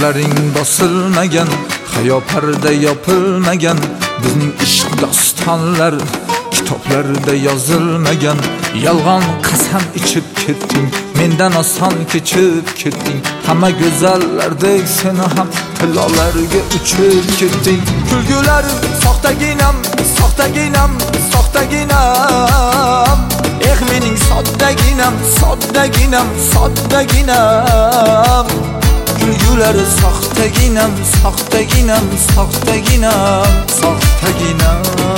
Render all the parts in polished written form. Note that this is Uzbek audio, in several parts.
Bağlaring bosilmagan, hayo parda yopilmagan, bizning ishq dostonlar kitoblarda yozilmagan. Yolg'on qasam ichib ketding, mendan oson kechib ketding. Hamma go'zallardek seni ham tillolarga uchib ketding. Kulgular soxtaginam, soxtaginam, soxtaginam. Mening soddaginam, soddaginam, soddaginam. Kulgulari soxtaginam, soxtaginam, soxtaginam, soxtaginam.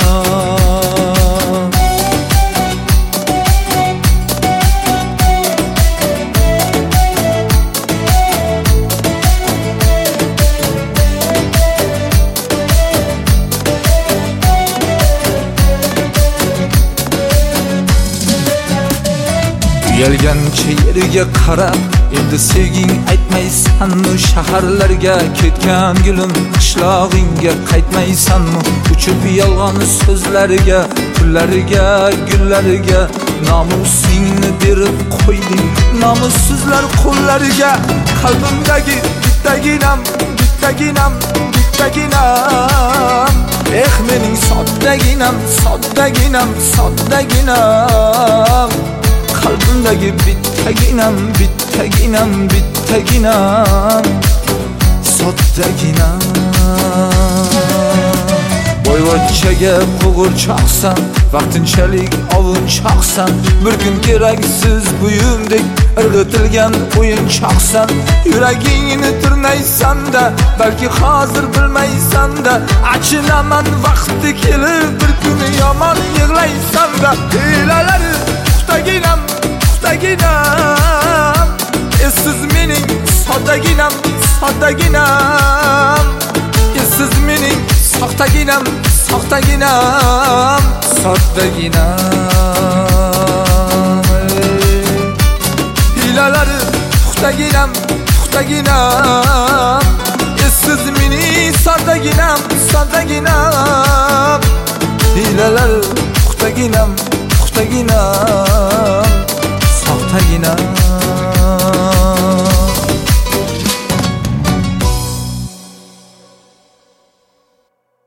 Uyalgancha yerga qarab, endi sevging aytmaysanmi? Shaharlarga ketgan gulim, qishlog'ingga qaytmaysanmi? Uchib yolg'on so'zlariga, pullariga, gullariga nomusingni berib qo'yding, nomussizlar qo'llariga. Qalbimdagi bittaginam, bittaginam, bittaginam. Mening soddaginam, soddaginam, soddaginam. Qalbimdagi bittaginam, bittaginam, bittaginam, soddaginam. Boyvachchaga qo'g'irchoqsan, vaqtinchalik ovunchoqsan. Bir kun keraksiz buyumdek irg'itilgan o'yinchoqsan. Yuragingni tirnaysan-da, balki hozir bilmaysan-da. Achinaman vaqti kelib, bir kuni yomon yig'laysan-da. Hilalari puxtaginam, puxtaginam. Siz mening soddaginam, soddaginam. Siz mening soxtaginam, soxtaginam, soddaginam. Hilalari puxtaginam, puxtaginam. Siz mening soddaginam, soddaginam. Hilalari puxtaginam, puxtaginam, soxtaginam.